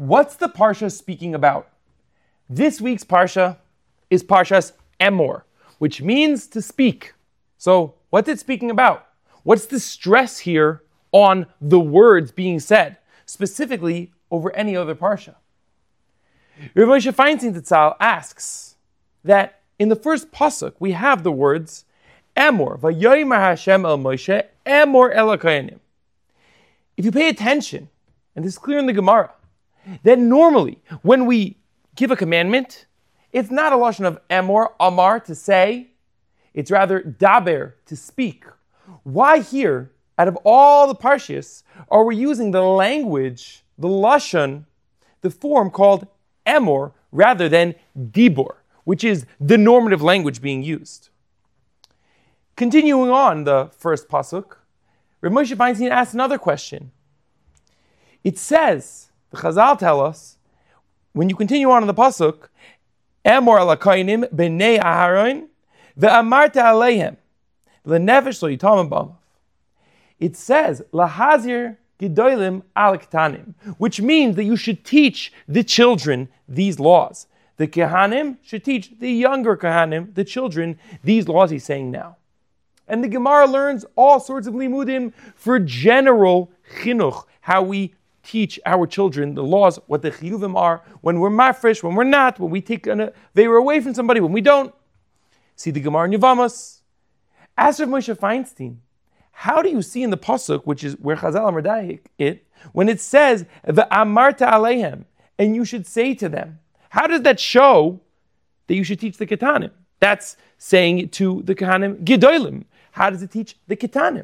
What's the Parsha speaking about? This week's Parsha is Parshas Emor, which means to speak. So, what's it speaking about? What's the stress here on the words being said, specifically over any other Parsha? Rav Moshe Feinstein Tetzal asks that in the first pasuk we have the words Emor, Vayomer Hashem el Moshe, Emor el HaKohanim. If you pay attention, and this is clear in the Gemara, then normally when we give a commandment, it's not a lashon of Emor, Amar, to say, it's rather Daber, to speak. Why here, out of all the Parshias, are we using the language, the lashon, the form called Emor, rather than Dibor, which is the normative language being used? Continuing on the first pasuk, Rav Moshe Feinstein asks another question. It says, the Chazal tell us, when you continue on in the pasuk, Emor el HaKohanim b'nei Aharon ve'amarta aleihem l'nefesh lo yitamim b'amav. It says, lahazir gedolim al ketanim, which means that you should teach the children these laws. The Kehanim should teach the younger Kehanim, the children, these laws he's saying now. And the Gemara learns all sorts of limudim for general chinuch, how we teach our children the laws, what the chiyuvim are, when we're mafresh, when we're not, when we take an aveira away from somebody, when we don't. See the Gemara in Yevamos. Ask Rav Moshe Feinstein, how do you see in the pasuk, which is where Chazal Amar it, when it says ve'amarta aleihem, and you should say to them, how does that show that you should teach the ketanim? That's saying it to the Kehanim Gedolim. How does it teach the ketanim?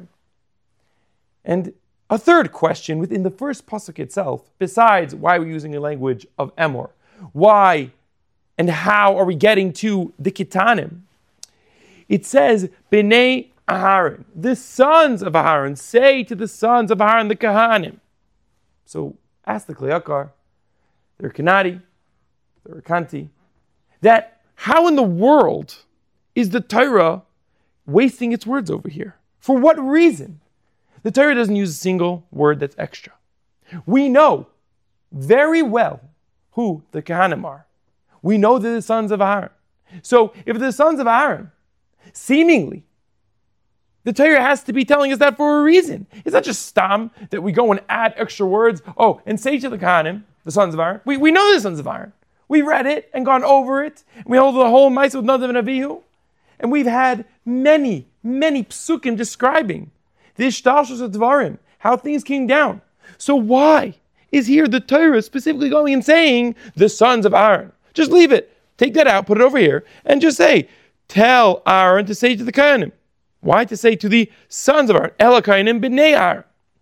And a third question within the first pasuk itself, besides why we're using a language of Emor, why and how are we getting to the ketanim? It says, B'nei Aharon, the sons of Aharon, say to the sons of Aharon, the Kehanim. So ask the Kli Yakar, the Rekanati, the Rekanti, that how in the world is the Torah wasting its words over here? For what reason? The Torah doesn't use a single word that's extra. We know very well who the Kehanim are. We know they're the sons of Aaron. So if they're the sons of Aaron, seemingly, the Torah has to be telling us that for a reason. It's not just stam that we go and add extra words. Oh, and say to the Kehanim, the sons of Aaron. We know they're the sons of Aaron. We read it and gone over it. We hold the whole Maaseh with Nadav and Avihu. And we've had many psukim describing the ishtalshus of Dvarim, how things came down. So why is here the Torah specifically going and saying the sons of Aaron? Just leave it. Take that out, put it over here, and just say, tell Aaron to say to the Kehanim. Why to say to the sons of Aaron? El HaKohanim b'nei Aaron.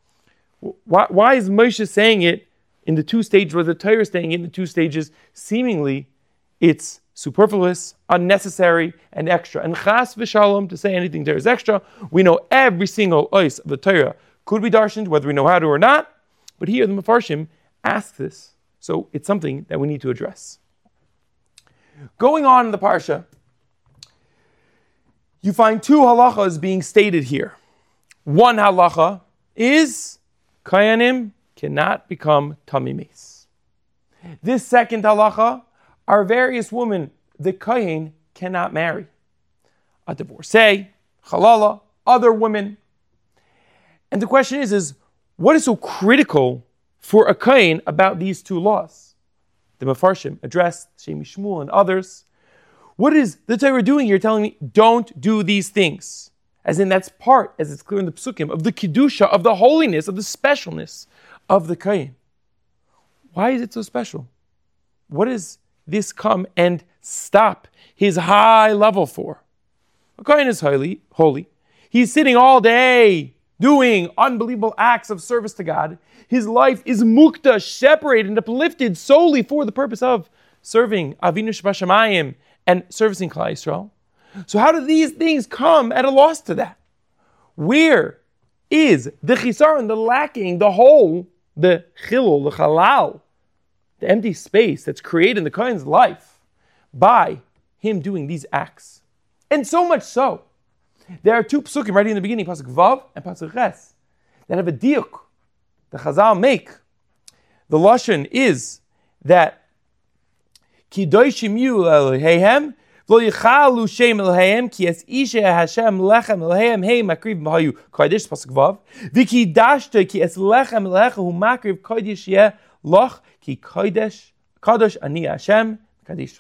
Why is Moshe saying it in the two stages, or the Torah is saying it in the two stages? Seemingly, it's superfluous, unnecessary, and extra. And chas v'shalom, to say anything there is extra. We know every single ois of the Torah could be darshaned, whether we know how to or not. But here the Mefarshim ask this. So it's something that we need to address. Going on in the Parsha, you find two halachas being stated here. One halacha is Kohanim cannot become tamimis. This second halacha are various women the Kohen cannot marry. A divorcee, halala, other women. And the question is what is so critical for a Kohen about these two laws? The Mefarshim addressed Shemi Shmuel and others. What is the Torah doing here telling me don't do these things? As in that's part, as it's clear in the Psukim, of the Kedusha, of the holiness, of the specialness of the Kohen. Why is it so special? What is this come and stop his high level for? A Kohen is holy. He's sitting all day doing unbelievable acts of service to God. His life is mukta, separated and uplifted solely for the purpose of serving Avinu Shebashamayim and servicing Klal Yisrael. So how do these things come at a loss to that? Where is the chisaron, the lacking, the hole, the chilul, the halal, the empty space that's created in the Kohen's life by him doing these acts? And so much so, there are two psukim right in the beginning, pasuk Vav and pasuk Ches, that have a diuk. The Chazal make. The lashon is that Kidoshim yu Eloheihem v'lo yichalu shem Eloheihem ki es isha Hashem lechem Eloheihem hei makriv b'hayu kodesh pasuk vav v'kidashta ki es lechem Elohecha hu makriv kodesh yeh loch ki kodesh ani Hashem kadesh.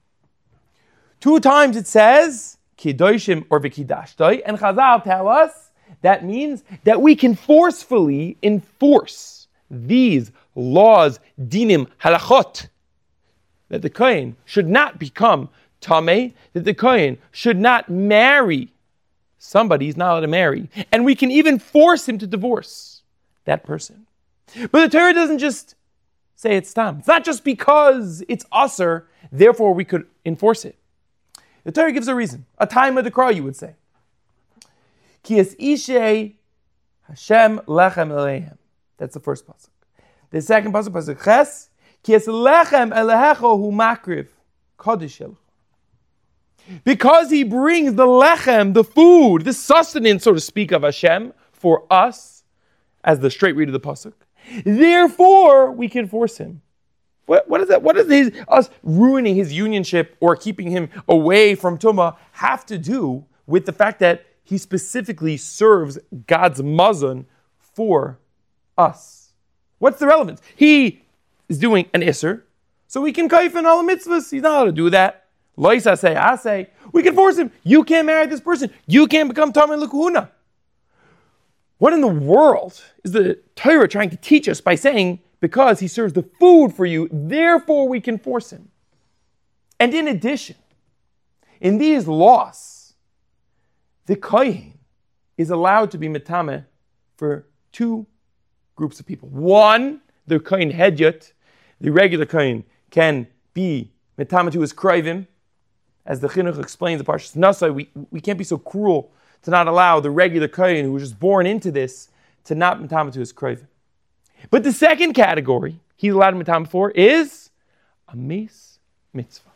2 times it says Kidoshim or v'kidashtoi, and Chazal tell us that means that we can forcefully enforce these laws, dinim, halachot, that the kohen should not become tameh, that the kohen should not marry somebody he's not allowed to marry, and we can even force him to divorce that person. But the Torah doesn't just say it's tam. It's not just because it's usher, therefore we could enforce it. The Torah gives a reason, a time of the cry, you would say. Ki es ishei Hashem lechem Eloheihem. That's the first pasuk. The second pasuk, pasuk ches, ki es lechem Elohecha hu makriv kodesh Elohecha. Because he brings the lechem, the food, the sustenance, so to speak, of Hashem for us, as the straight read of the pasuk. Therefore, we can force him. What is that? What does us ruining his unionship or keeping him away from Tumah have to do with the fact that he specifically serves God's mazon for us? What's the relevance? He is doing an isser, so we can kaif in all the mitzvahs. He's not allowed to do that. Loisa say, I say, we can force him. You can't marry this person. You can't become Tamei L'Kahuna. What in the world is the Torah trying to teach us by saying, because he serves the food for you, therefore we can force him? And in addition, in these laws, the kohen is allowed to be metameh for 2 groups of people. One, the kohen hedyot, the regular kohen, can be metameh to his krivim. As the Chinuch explains the Parshas Nasai, we can't be so cruel to not allow the regular kohen who was just born into this to not metameh to his krivim. But the second category he's allowed to metameh for is a meis mitzvah.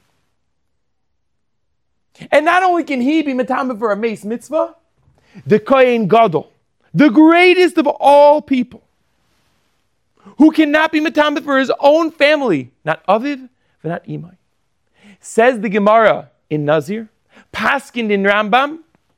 And not only can he be metameh for a meis mitzvah, the kohen gadol, the greatest of all people, who cannot be metameh for his own family, not aviv, but not imai. Says the Gemara in Nazir, paskined in Rambam,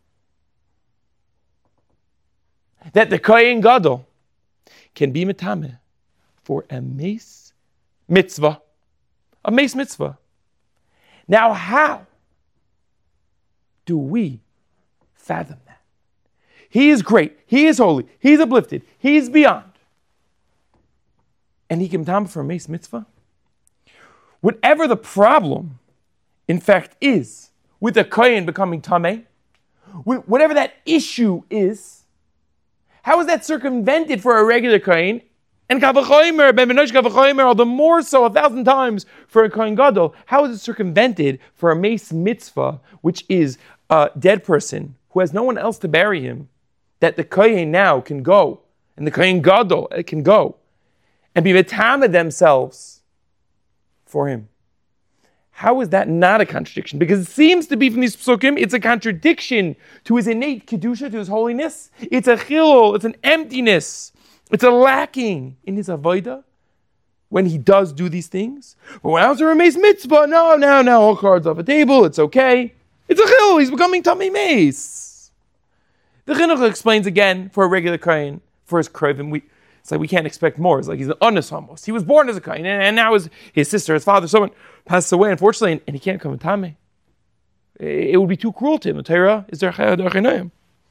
that the kohen gadol can be metameh for a meis mitzvah. A meis mitzvah. Now, how do we fathom that? He is great. He is holy. He's uplifted. He's beyond. And he can metameh for a meis mitzvah? Whatever the problem, in fact, is with the kohen becoming tameh, whatever that issue is, how is that circumvented for a regular kohen? And kavachomer, ben benosh kavachomer, all the more so 1,000 times for a kohen gadol. How is it circumvented for a meis mitzvah, which is a dead person who has no one else to bury him, that the kohen now can go, and the kohen gadol can go, and be metameh themselves for him? How is that not a contradiction? Because it seems to be from these psukim, it's a contradiction to his innate kedusha, to his holiness. It's a chilul, it's an emptiness, it's a lacking in his avodah when he does do these things. But when I was a meis mitzvah, no, all cards off the table, it's okay. It's a chilul, he's becoming tamei meis. The Chinuch explains again for a regular kohen, for his krivim, it's like we can't expect more. It's like he's an honest almost. He was born as a kohen, and now his sister, his father, someone passes away, unfortunately, and he can't come in tameh. It would be too cruel to him. The Torah is their chayim.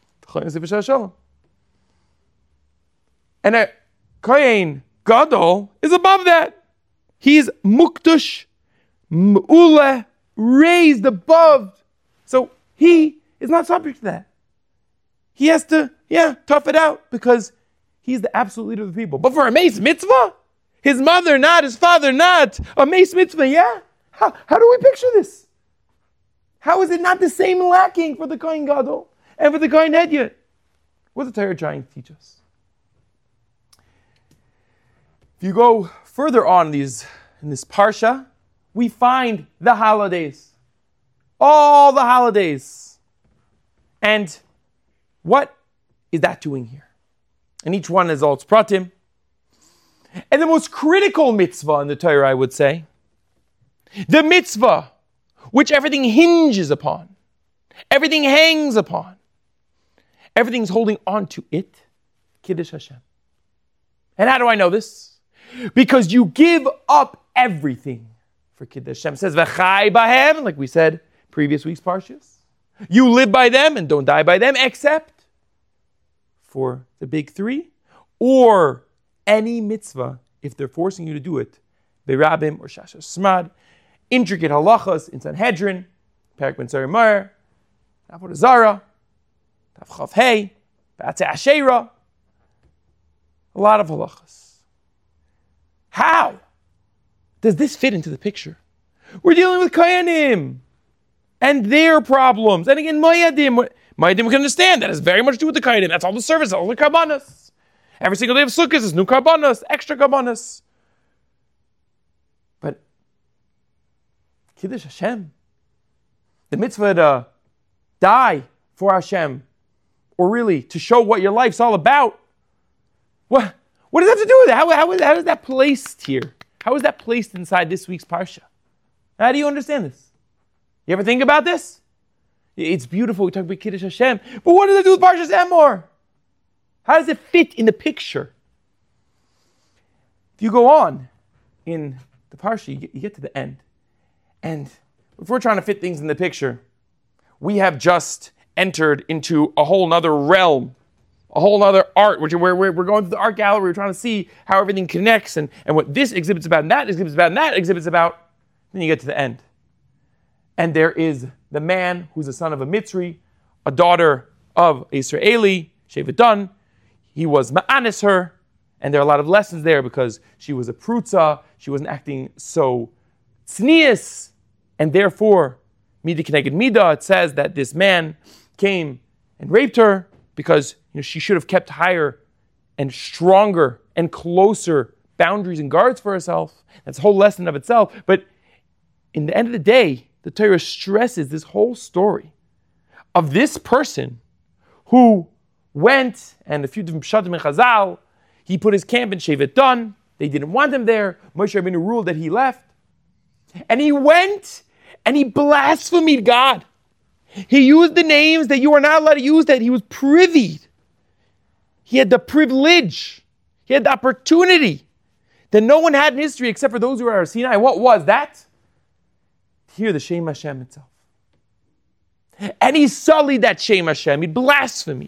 And a kohen gadol is above that. He's mukdush, mu'uleh, raised above. So he is not subject to that. He has to, tough it out because he's the absolute leader of the people. But for a meis mitzvah, his mother not, his father not, a meis mitzvah, How do we picture this? How is it not the same lacking for the kohen gadol and for the kohen hedyot? What's the Torah trying to teach us? If you go further on in this parsha, we find the holidays. All the holidays. And what is that doing here? And each one is all its pratim. and the most critical mitzvah in the Torah, I would say, the mitzvah which everything hinges upon, everything hangs upon, everything's holding on to it, Kiddush Hashem. And how do I know this? Because you give up everything for Kiddush Hashem. It says, V'chai bahem, like we said previous week's parshas. You live by them and don't die by them, except for the big three, or any mitzvah, if they're forcing you to do it, Berabim or Shashas Smad, intricate halachas in Sanhedrin, Perek Ben Tzari Mar, Avodah Zarah, Tav Chav Hey, B'atzei Asherah, a lot of halachas. How does this fit into the picture? We're dealing with Kohanim and their problems. And again, Moyadim we can understand that has very much to do with the Kohanim. That's all the service, all the karbanos. Every single day of Sukkot is new karbanos, extra karbanos. But Kiddush Hashem, the mitzvah to die for Hashem, or really to show what your life's all about. What does that have to do with it? How is that placed here? How is that placed inside this week's parsha? How do you understand this? You ever think about this? It's beautiful. We talk about Kiddush Hashem, but what does it do with Parshas Emor? How does it fit in the picture? If you go on in the parsha, you get to the end, and if we're trying to fit things in the picture, we have just entered into a whole nother realm, a whole nother art, which we're going through the art gallery, we're trying to see how everything connects and what this exhibits about, and that exhibits about, and that exhibits about. Then you get to the end. And there is the man who's the son of a Mitzri, a daughter of Israeli, Shevet Dan. He was ma'anis her, and there are a lot of lessons there because she was a prutza, she wasn't acting so tznius, and therefore, Midah Keneged Midah, it says that this man came and raped her because she should have kept higher and stronger and closer boundaries and guards for herself. That's a whole lesson of itself. But in the end of the day, the Torah stresses this whole story of this person who went, and a few different pshatim in Chazal, he put his camp in Shevet Dan. They didn't want him there. Moshe Rabbeinu ruled that he left. And he went and he blasphemed God. He used the names that you are not allowed to use, that he was privy. He had the privilege. He had the opportunity that no one had in history except for those who were at Sinai. What was that? To hear the Shem Hashem itself. And he sullied that Shem Hashem. He blasphemed.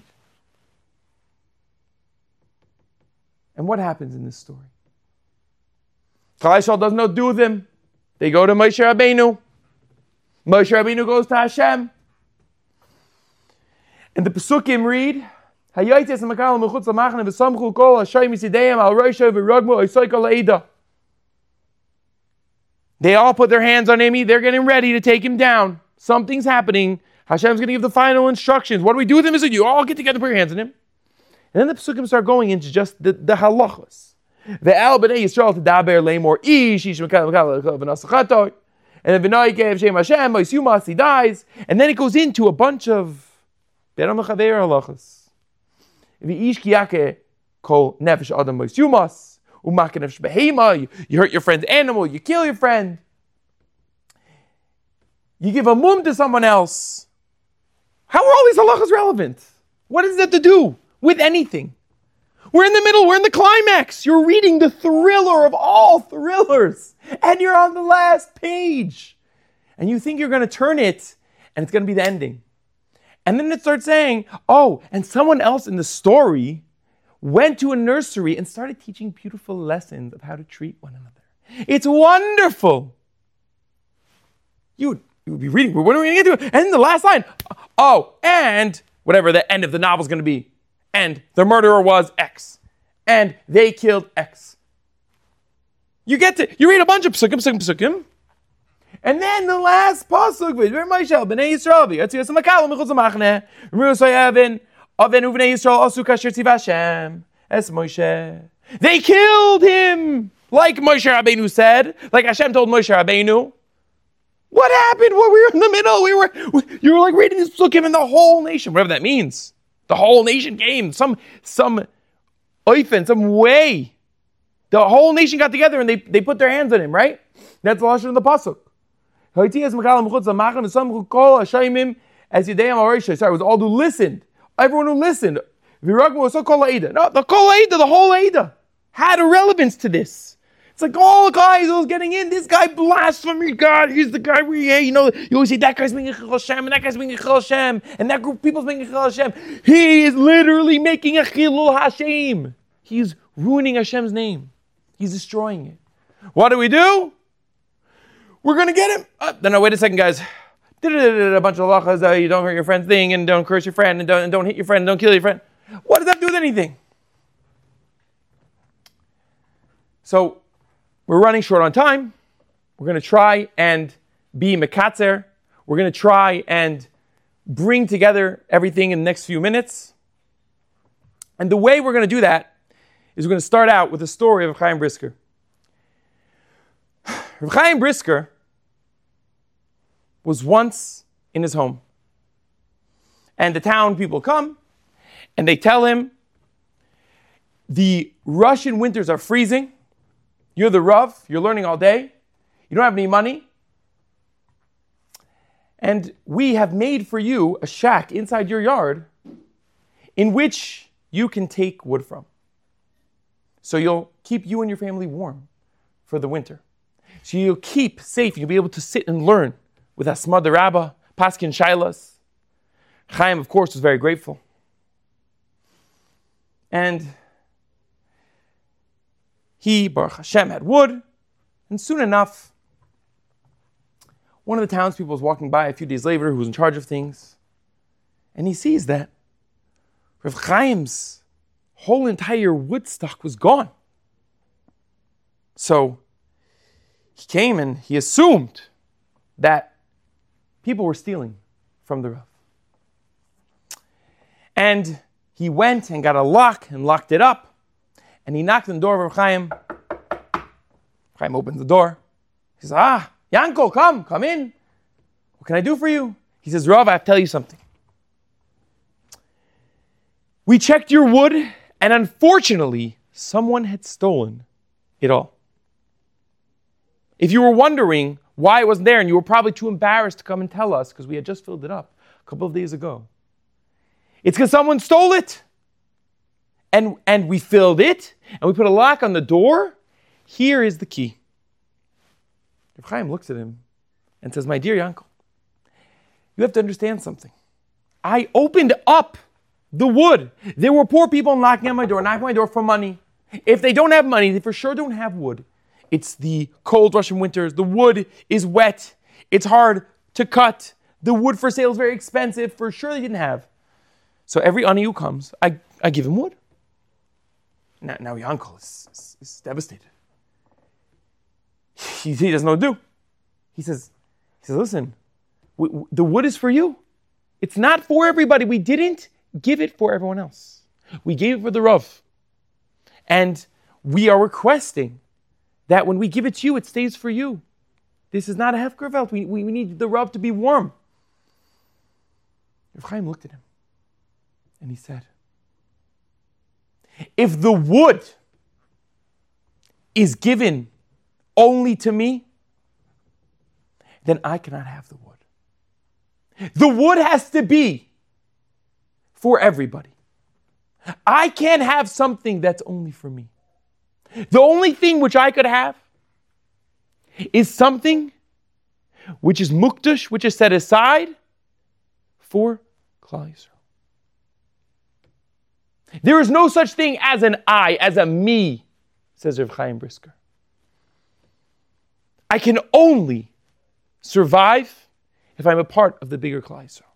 And what happens in this story? Klal Yisrael does not do with him. They go to Moshe Rabbeinu. Moshe Rabbeinu goes to Hashem. And the Pesukim read, they all put their hands on him. They're getting ready to take him down. Something's happening. Hashem's going to give the final instructions. What do we do with him? Is it you all get together, put your hands on him? And then the Pesukim start going into just the halachos. Ve'al b'nei Yisrael tedaber le'mor ish mekal v'nasachato. And then v'nai kev Shem Hashem Yumas, he dies. And then it goes into a bunch of beram l'chaver halachos. V'ish kiyake kol nefesh adam Yumas u'mak nefesh behema. You hurt your friend's animal. You kill your friend. You give a mum to someone else. How are all these halachos relevant? What does that to do with anything? We're in the middle, we're in the climax. You're reading the thriller of all thrillers, and you're on the last page. And you think you're going to turn it, and it's going to be the ending. And then it starts saying, oh, and someone else in the story went to a nursery and started teaching beautiful lessons of how to treat one another. It's wonderful. You would be reading, what are we going to get to? And then the last line, oh, and whatever the end of the novel is going to be. And the murderer was X. And they killed X. You read a bunch of psukim. And then the last pasuk, b'nei Yisrael, v'yatzias ha'makal michutz ha'machne, v'mirus ha'yavin, avenu b'nei Yisrael asu kasher tziv Hashem, es Moshe. They killed him, like Moshe Rabbeinu said, like Hashem told Moshe Rabbeinu. What happened? Well, we were in the middle. You were like reading this psukim, and the whole nation, whatever that means. The whole nation came. Some way. The The whole nation got together and they put their hands on him, right? That's the lashon of the pasuk. Sorry, it was all who listened. Everyone who listened. No, the Kol Eida, the whole Eida, had a relevance to this. It's like all the guys who was getting in, this guy blasphemy God, he's the guy where you always say that guy's making Chil Hashem, and that guy's making Chil Hashem, and that group of people's making Chil Hashem. He is literally making a Chilul Hashem. He's ruining Hashem's name. He's destroying it. What do? We're going to get him. No, wait a second, guys. A bunch of halachas, you don't hurt your friend's thing, and don't curse your friend, and don't hit your friend, and don't kill your friend. What does that do with anything? So, we're running short on time. We're going to try and be mekatzer. We're going to try and bring together everything in the next few minutes. And the way we're going to do that is we're going to start out with the story of Chaim Brisker. Chaim Brisker was once in his home. And the town people come and they tell him, the Russian winters are freezing. You're the Rav, you're learning all day. You don't have any money. And we have made for you a shack inside your yard in which you can take wood from. So you'll keep you and your family warm for the winter. So you'll keep safe. You'll be able to sit and learn with Asma the Rabbah, Paskin Shailas. Chaim, of course, was very grateful. And he, Baruch Hashem, had wood. And soon enough, one of the townspeople was walking by a few days later who was in charge of things. And he sees that Rav Chaim's whole entire wood stock was gone. So he came and he assumed that people were stealing from the Rav. And he went and got a lock and locked it up. And he knocked on the door of Rav Chaim. Chaim opens the door. He says, Yanko, come in. What can I do for you? He says, Rav, I have to tell you something. We checked your wood, and unfortunately, someone had stolen it all. If you were wondering why it wasn't there, and you were probably too embarrassed to come and tell us, because we had just filled it up a couple of days ago, it's because someone stole it. And we filled it, and we put a lock on the door. Here is the key. Rav Chaim looks at him and says, my dear Yankel, you have to understand something. I opened up the wood. There were poor people knocking on my door for money. If they don't have money, they for sure don't have wood. It's the cold Russian winters. The wood is wet. It's hard to cut. The wood for sale is very expensive. For sure they didn't have. So every ani who comes, I give him wood. Now your uncle is devastated. He doesn't know what to do. He says, listen, the wood is for you. It's not for everybody. We didn't give it for everyone else. We gave it for the Rav. And we are requesting that when we give it to you, it stays for you. This is not a hefker. We need the Rav to be warm. Rav Chaim looked at him and he said, if the wood is given only to me, then I cannot have the wood. The wood has to be for everybody. I can't have something that's only for me. The only thing which I could have is something which is mukdash, which is set aside for Klal Yisrael. There is no such thing as an I, as a me, says Rav Chaim Brisker. I can only survive if I'm a part of the bigger Klal Yisrael.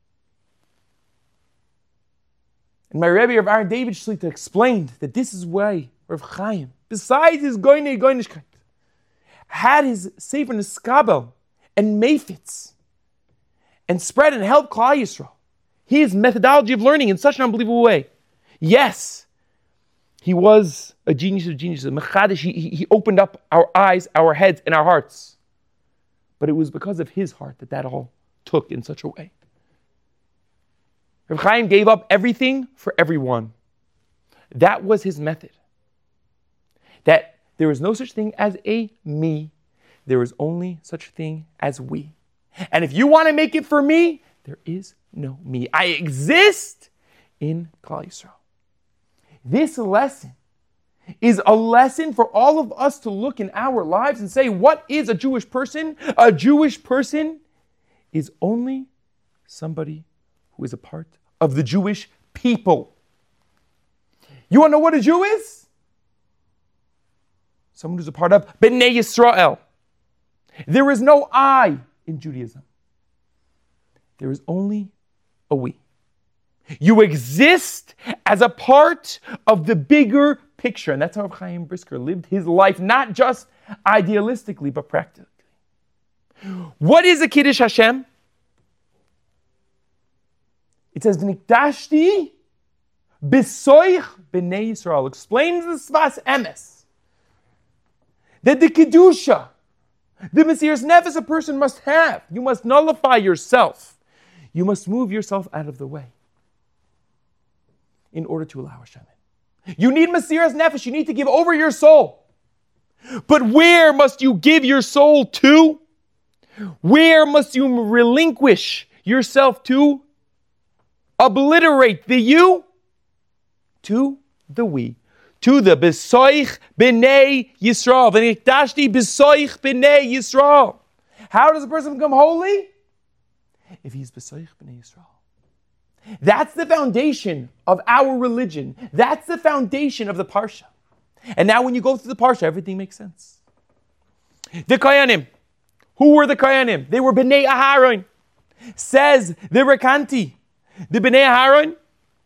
And my Rebbe Rav Aaron David Shlita explained that this is why Rav Chaim, besides his goynishkeit, had his Sefer Neskabel and Mayfitz and spread and helped Klal Yisrael. His methodology of learning in such an unbelievable way. Yes, he was a genius of geniuses. Mechadish, he opened up our eyes, our heads, and our hearts. But it was because of his heart that all took in such a way. Rav Chaim gave up everything for everyone. That was his method. That There is no such thing as a me. There is only such a thing as we. And if you want to make it for me, there is no me. I exist in Klal Yisrael. This lesson is a lesson for all of us to look in our lives and say, what is a Jewish person? A Jewish person is only somebody who is a part of the Jewish people. You want to know what a Jew is? Someone who's a part of Bnei Yisrael. There is no I in Judaism. There is only a we. You exist as a part of the bigger picture. And that's how Chaim Brisker lived his life, not just idealistically, but practically. What is a Kiddush Hashem? It says, V'nikdashti b'soich b'nei Yisrael. Explains the Svas Emes. That the Kedusha, the Mesiras Nefesh a person must have. You must nullify yourself. You must move yourself out of the way in order to allow Hashem in. You need Mesiras Nefesh. You need to give over your soul. But where must you give your soul to? Where must you relinquish yourself to? Obliterate the you to the we. To the Besoich B'nei Yisrael. V'nikdashti Besoich B'nei Yisrael. How does a person become holy? If he's Besoich B'nei Yisrael. That's the foundation of our religion. That's the foundation of the Parsha. And now when you go through the Parsha, everything makes sense. The Koyanim. Who were the Koyanim? They were B'nei Aharon. Says the Rekanti. The B'nei Aharon,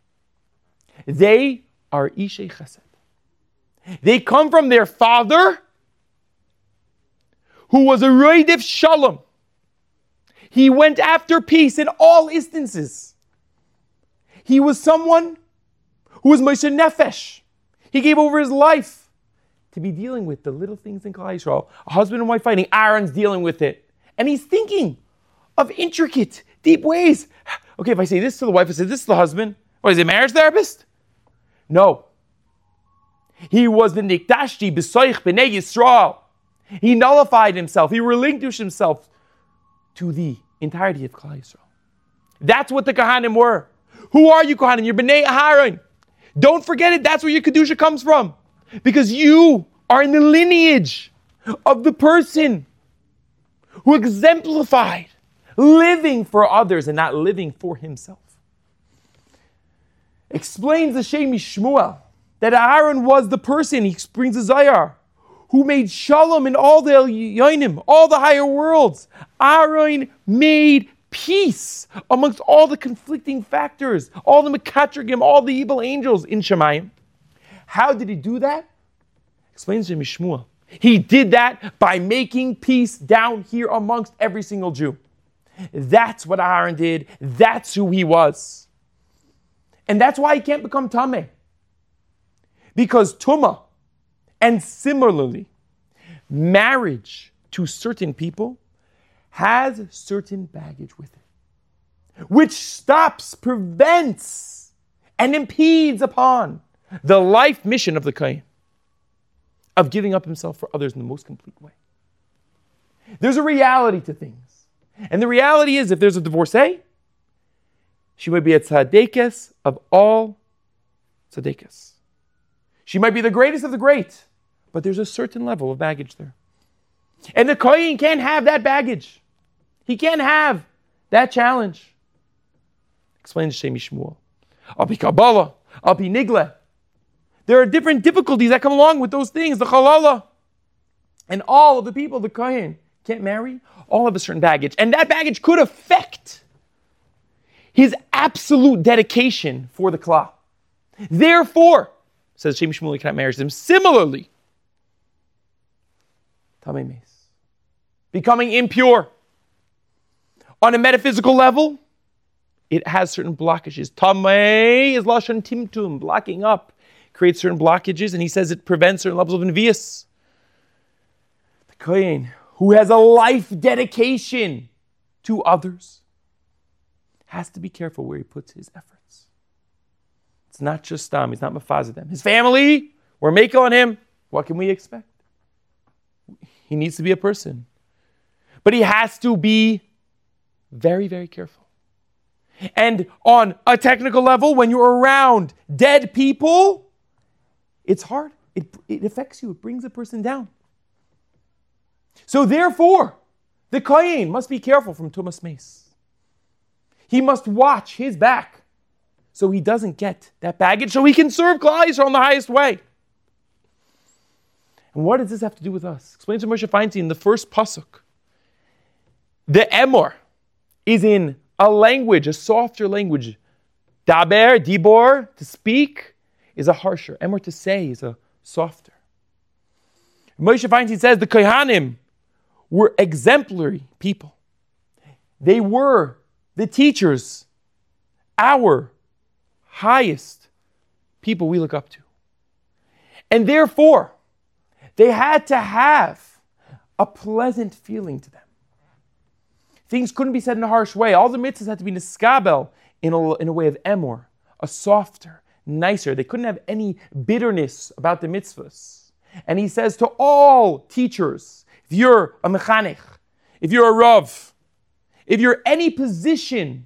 they are Ishei Chesed. They come from their father, who was a Roidef Shalom. He went after peace in all instances. He was someone who was Moshe Nefesh. He gave over his life to be dealing with the little things in Klal Yisrael. A husband and wife fighting, Aaron's dealing with it. And he's thinking of intricate, deep ways. Okay, if I say this to the wife, I say this to the husband, what is he, a marriage therapist? No. He was the Nikdashti B'soich B'nei Yisrael. He nullified himself. He relinquished himself to the entirety of Klal Yisrael. That's what the Kohanim were. Who are you, Kohanim? You're B'nei Aharon. Don't forget it. That's where your Kedusha comes from. Because you are in the lineage of the person who exemplified living for others and not living for himself. Explains the Shem Shmuel that Aaron was the person, he brings a Zayar, who made Shalom in all the Yonim, all the higher worlds. Aaron made peace amongst all the conflicting factors, all the Mekatrigim, all the evil angels in Shemayim. How did he do that? Explains Shem Shmuel. He did that by making peace down here amongst every single Jew. That's what Aaron did. That's who he was. And that's why he can't become Tameh. Because Tumah, and similarly, marriage to certain people has certain baggage with it, which stops, prevents, and impedes upon the life mission of the Kohen, of giving up himself for others in the most complete way. There's a reality to things. And the reality is, if there's a divorcee, she might be a tzadekes of all tzadekes. She might be the greatest of the great, but there's a certain level of baggage there. And the Kohen can't have that baggage. He can't have that challenge. Explains Shem Shmuel. Al pi Kabbalah, al pi Nigla. There are different difficulties that come along with those things. The Chalala. And all of the people the Kohen can't marry, all have a certain baggage. And that baggage could affect his absolute dedication for the Klal. Therefore, says Shem Shmuel, he cannot marry them. Similarly, Tamei Meis, becoming impure on a metaphysical level, it has certain blockages. Tamei is Lashon Timtum, blocking up, creates certain blockages, and he says it prevents certain levels of Nevius. The Kohen, who has a life dedication to others, has to be careful where he puts his efforts. It's not just Stam, he's not Mefazeh them. His family, we're making on him. What can we expect? He needs to be a person. But he has to be very, very careful. And on a technical level, when you're around dead people, it's hard. It affects you. It brings a person down. So therefore, the Kohen must be careful from Tumas Mace. He must watch his back so he doesn't get that baggage, so he can serve Klal Yisrael in the highest way. And what does this have to do with us? Explains to Moshe Feinstein in the first pasuk. The emor is in a language, a softer language. Daber, dibor, to speak, is a harsher. Emor, to say, is a softer. Moshe Feinstein says the Kohanim were exemplary people. They were the teachers, our highest people we look up to. And therefore, they had to have a pleasant feeling to them. Things couldn't be said in a harsh way. All the mitzvahs had to be niskabel in a way of emor, a softer, nicer. They couldn't have any bitterness about the mitzvahs. And he says to all teachers, if you're a mechanech, if you're a rav, if you're any position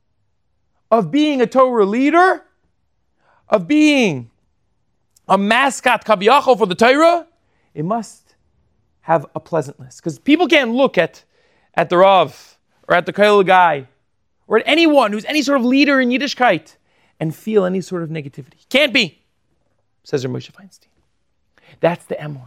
of being a Torah leader, of being a mascot kaviyachol for the Torah, it must have a pleasantness. Because people can't look at the rav or at the kollel guy or at anyone who's any sort of leader in Yiddishkeit and feel any sort of negativity. Can't be, says Moshe Feinstein. That's the emor.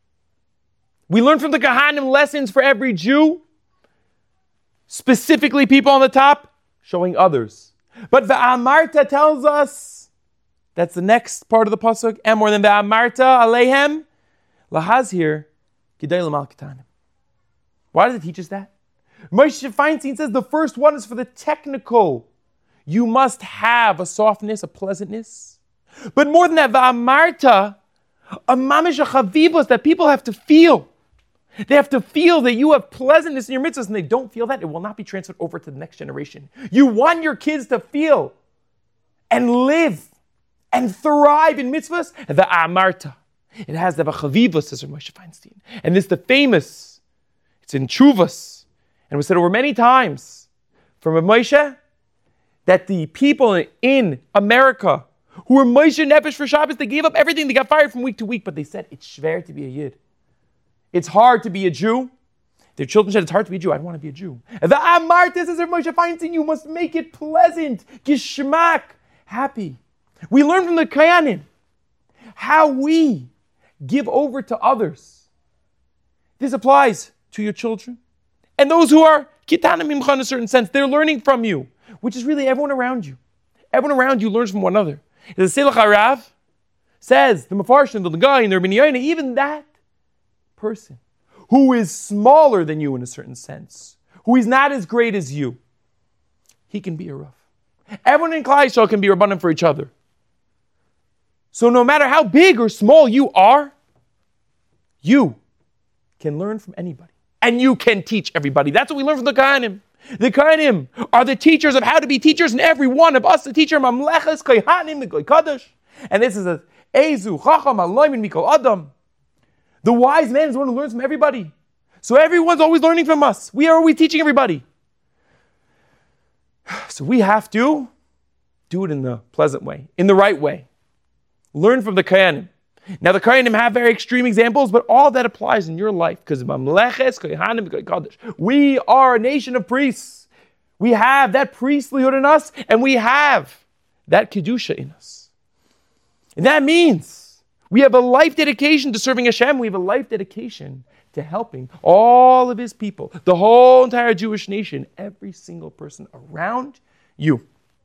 We learn from the Kohanim lessons for every Jew, specifically people on the top, showing others. But the Amarta tells us, that's the next part of the pasuk, emor than the Amarta aleihem, lahazhir kidei l'mal ketanim. Why does it teach us that? Moshe Feinstein says the first one is for the technical. You must have a softness, a pleasantness. But more than that, the Amarta, a mamish, a chavivos that people have to feel. They have to feel that you have pleasantness in your mitzvahs, and they don't feel that, it will not be transferred over to the next generation. You want your kids to feel and live and thrive in mitzvahs. The Amarta. It has the chavivos, says Moshe Feinstein. And this is the famous, it's in Chuvas, and it was said over many times from Moshe that the people in America who were Moshe Nefesh for Shabbos, they gave up everything. They got fired from week to week, but they said, it's schwer to be a Yid. It's hard to be a Jew. Their children said, it's hard to be a Jew. I don't want to be a Jew. The Amarta says, Moshe Feinstein, you must make it pleasant, gishmak, happy. We learn from the Kohanim how we give over to others. This applies to your children. And those who are kitanim mimcha in a certain sense, they're learning from you, which is really everyone around you. Everyone around you learns from one another. The Selach Harav says, the Mefarshim, the Lagai, and the Rabbi Yoina, even that person who is smaller than you in a certain sense, who is not as great as you, he can be a Rav. Everyone in Klal Yisrael can be Rabbanim for each other. So no matter how big or small you are, you can learn from anybody. And you can teach everybody. That's what we learn from the Kohanim. The Kohanim are the teachers of how to be teachers, and every one of us, the teacher, Mamleches, Kohanim, the Goy Kadosh. And this is a Ezu, Chacham, Aloymin, Mikol Adam. The wise man is the one who learns from everybody. So everyone's always learning from us. We are always teaching everybody. So we have to do it in the pleasant way, in the right way. Learn from the Kohanim. Now the Kohanim have very extreme examples, but all that applies in your life because we are a nation of priests. We have that priestlyhood in us, and we have that kedusha in us. And that means we have a life dedication to serving Hashem. We have a life dedication to helping all of His people, the whole entire Jewish nation, every single person around you.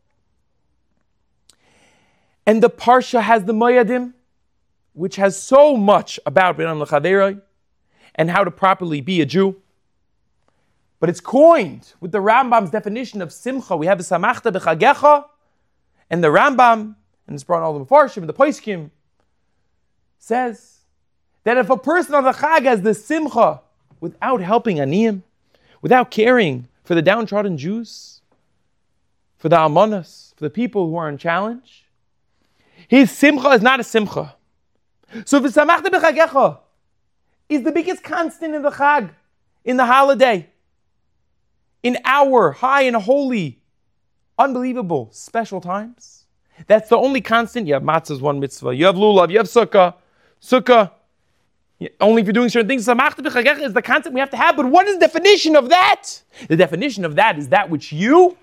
And the Parsha has the Moyadim, which has so much about B'nai L'Chaveroi and how to properly be a Jew. But it's coined with the Rambam's definition of Simcha. We have the Samachta B'Chagecha, and the Rambam, and it's brought in all the Mefarshim and the Poskim, says that if a person on the Chag has the Simcha without helping Aniyim, without caring for the downtrodden Jews, for the Almanas, for the people who are in challenge, his Simcha is not a Simcha. So if it's Samachta B'Chagecha is the biggest constant in the Chag, in the holiday, in our high and holy, unbelievable, special times. That's the only constant. You have matzahs, one mitzvah. You have lulav, you have sukkah. Sukkah, only if you're doing certain things. Samachta b'chagecha is the concept we have to have. But what is the definition of that? The definition of that is that which you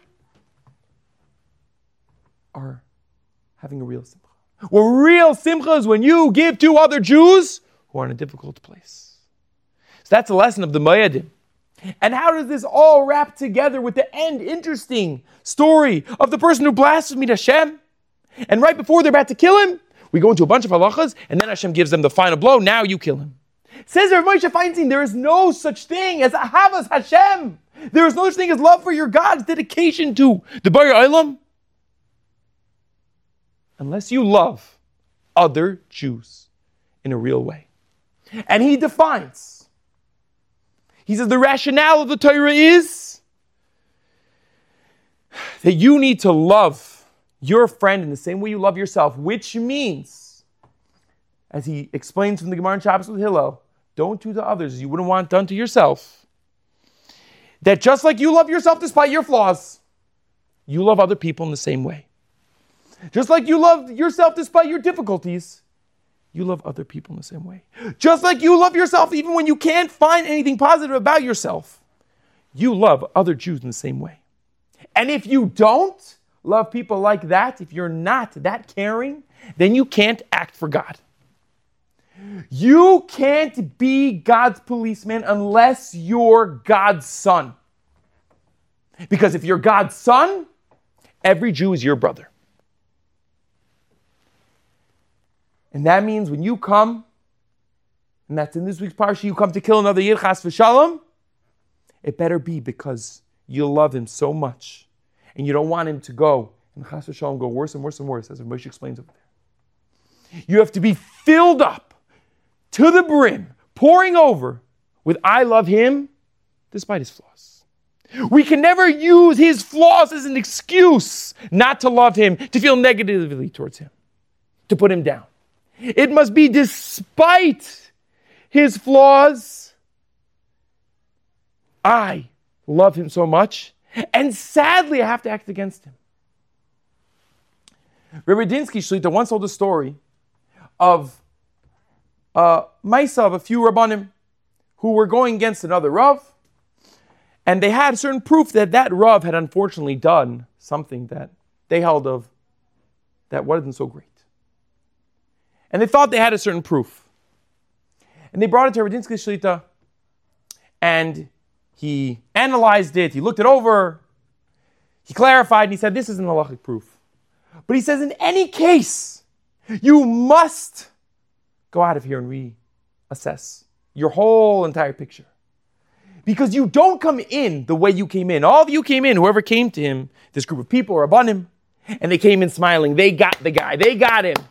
are having a real simcha. Well, real simcha is when you give to other Jews who are in a difficult place. So that's the lesson of the Moedim. And how does this all wrap together with the end interesting story of the person who blasphemed Hashem? And right before they're about to kill him, we go into a bunch of halachas, and then Hashem gives them the final blow. Now you kill him. Says Rav Moshe Feinstein, there is no such thing as ahavas Hashem. There is no such thing as love for your God, dedication to the Bari Olam, unless you love other Jews in a real way. And he defines. He says the rationale of the Torah is that you need to love your friend in the same way you love yourself, which means, as he explains from the Gemara in Shabbos with Hillel, don't do to others as you wouldn't want done to yourself. That just like you love yourself despite your flaws, you love other people in the same way. Just like you love yourself despite your difficulties, you love other people in the same way. Just like you love yourself even when you can't find anything positive about yourself, you love other Jews in the same way. And if you don't love people like that, if you're not that caring, then you can't act for God. You can't be God's policeman unless you're God's son. Because if you're God's son, every Jew is your brother. And that means when you come, and that's in this week's parsha, you come to kill another Yid, chas v'shalom, it better be because you love him so much, and you don't want him to go, and chas v'shalom go worse and worse and worse, as Moshe explains over there. You have to be filled up to the brim, pouring over with I love him despite his flaws. We can never use his flaws as an excuse not to love him, to feel negatively towards him, to put him down. It must be despite his flaws. I love him so much, and sadly I have to act against him. Rabbi Dinsky Shlita once told a story of Maisa of a few Rabbanim who were going against another Rav, and they had certain proof that that Rav had unfortunately done something that they held of that wasn't so great. And they thought they had a certain proof. And they brought it to Radinsky Shlita, and he analyzed it, he looked it over, he clarified, and he said, this isn't halachic proof. But he says, in any case, you must go out of here and reassess your whole entire picture. Because you don't come in the way you came in. All of you came in, whoever came to him, this group of people, Rabbanim, and they came in smiling. They got the guy. They got him.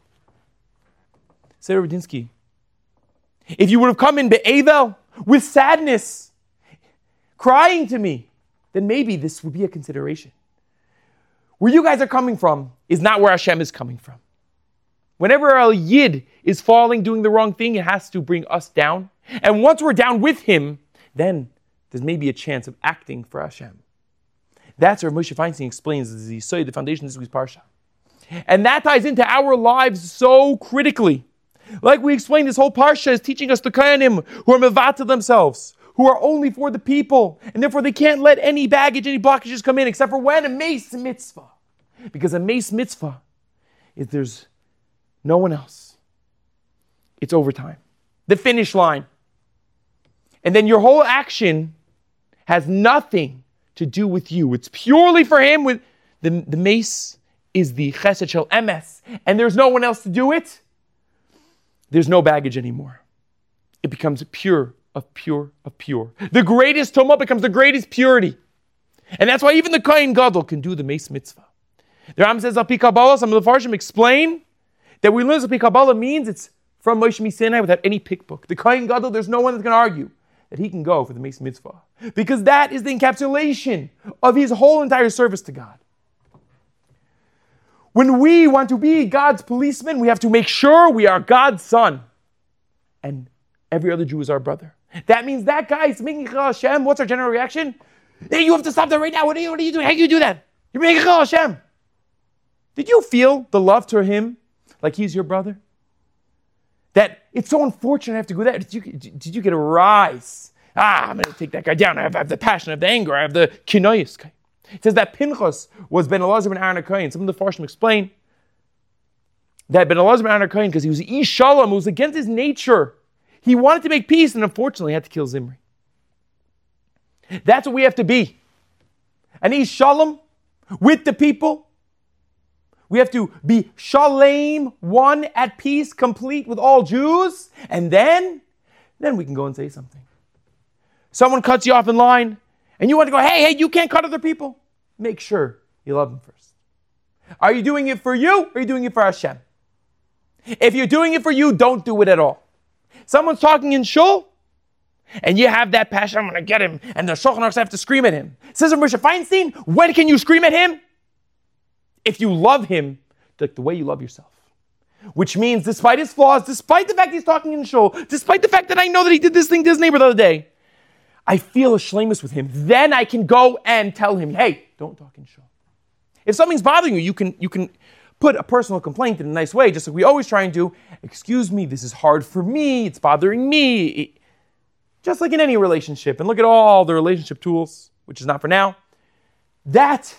Said Radinsky, if you would have come in be'evel, with sadness, crying to me, then maybe this would be a consideration. Where you guys are coming from is not where Hashem is coming from. Whenever a Yid is falling, doing the wrong thing, it has to bring us down. And once we're down with him, then there's maybe a chance of acting for Hashem. That's where Moshe Feinstein explains the Yisod, the foundation of this week's Parsha. And that ties into our lives so critically. Like we explained, this whole Parsha is teaching us the Kohanim who are mevatel themselves, who are only for the people, and therefore they can't let any baggage, any blockages come in, except for when a meis mitzvah. Because a meis mitzvah is there's no one else. It's overtime. The finish line. And then your whole action has nothing to do with you. It's purely for him. With the meis is the chesed shel emes, and there's no one else to do it. There's no baggage anymore. It becomes pure of pure of pure. The greatest tumah becomes the greatest purity. And that's why even the Kohen Gadol can do the meis mitzvah. The Ram says, Al Pi Kabbalah, some of the Farshim explain that we learn Al Pi Kabbalah means it's from Moshe Sinai without any pickbook. The Kohen Gadol, there's no one that's going to argue that he can go for the meis mitzvah. Because that is the encapsulation of his whole entire service to God. When we want to be God's policeman, we have to make sure we are God's son. And every other Jew is our brother. That means that guy is making Chilul Hashem. What's our general reaction? Hey, you have to stop that right now. What are you doing? How do you do that? You're making Chilul Hashem. Did you feel the love to him like he's your brother? That it's so unfortunate I have to go there. Did you get a rise? I'm going to take that guy down. I have the passion, I have the anger, I have the kinoyis. It says that Pinchas was Ben Elazar ben Aaron HaKohen. Some of the Farshim explain that Ben Elazar ben Aaron HaKohen, because he was Ish Shalom, it was against his nature. He wanted to make peace and unfortunately had to kill Zimri. That's what we have to be. An Ish Shalom with the people. We have to be Shalem, one at peace, complete with all Jews. And then we can go and say something. Someone cuts you off in line and you want to go, hey, you can't cut other people. Make sure you love them first. Are you doing it for you or are you doing it for Hashem? If you're doing it for you, don't do it at all. Someone's talking in shul, and you have that passion, I'm going to get him, and the Shulchan Aruch have to scream at him. Says Moshe Feinstein, when can you scream at him? If you love him like the way you love yourself. Which means, despite his flaws, despite the fact he's talking in shul, despite the fact that I know that he did this thing to his neighbor the other day, I feel a shlemus with him. Then I can go and tell him, hey, don't talk in shul. If something's bothering you, you can put a personal complaint in a nice way, just like we always try and do. Excuse me, this is hard for me, it's bothering me. Just like in any relationship. And look at all the relationship tools, which is not for now. That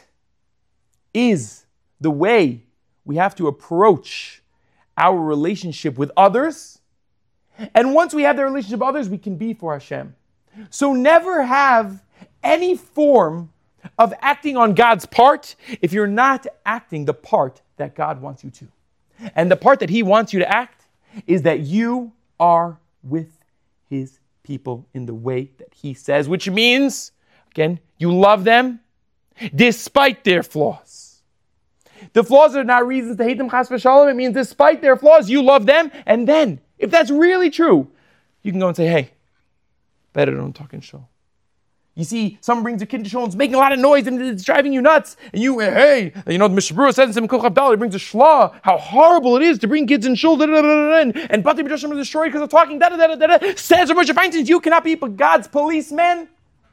is the way we have to approach our relationship with others. And once we have the relationship with others, we can be for Hashem. So never have any form of acting on God's part if you're not acting the part that God wants you to. And the part that He wants you to act is that you are with His people in the way that He says, which means, again, you love them despite their flaws. The flaws are not reasons to hate them, chas v'shalom. It means despite their flaws, you love them. And then, if that's really true, you can go and say, hey, better don't talk in shul. You see, someone brings a kid to shul and it's making a lot of noise and it's driving you nuts. And you, hey, the Mishnah Berurah says in Simon Abdallah, he brings a shlah, how horrible it is to bring kids in shul, and Bati B'Joshim is destroyed because of talking, Says Moshe Feinstein, you cannot be God's policeman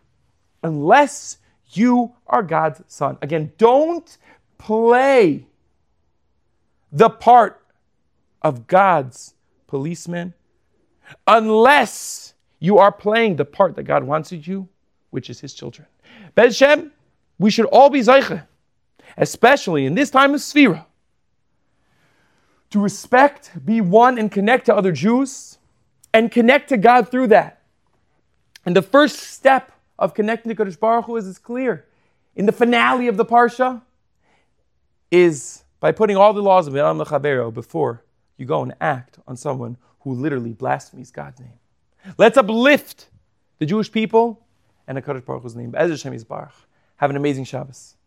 unless you are God's son. Again, don't play the part of God's policeman unless you are playing the part that God wants you to, which is His children. Bez Shem, we should all be Zayche, especially in this time of Sfira, to respect, be one, and connect to other Jews, and connect to God through that. And the first step of connecting to Kadosh Baruch Hu is clear. In the finale of the Parsha, is by putting all the laws of Adam Lechavero before you go and act on someone who literally blasphemes God's name. Let's uplift the Jewish people and the Kadosh Baruch Hu's name. Be'ezer Hashem Yisbarach. Have an amazing Shabbos.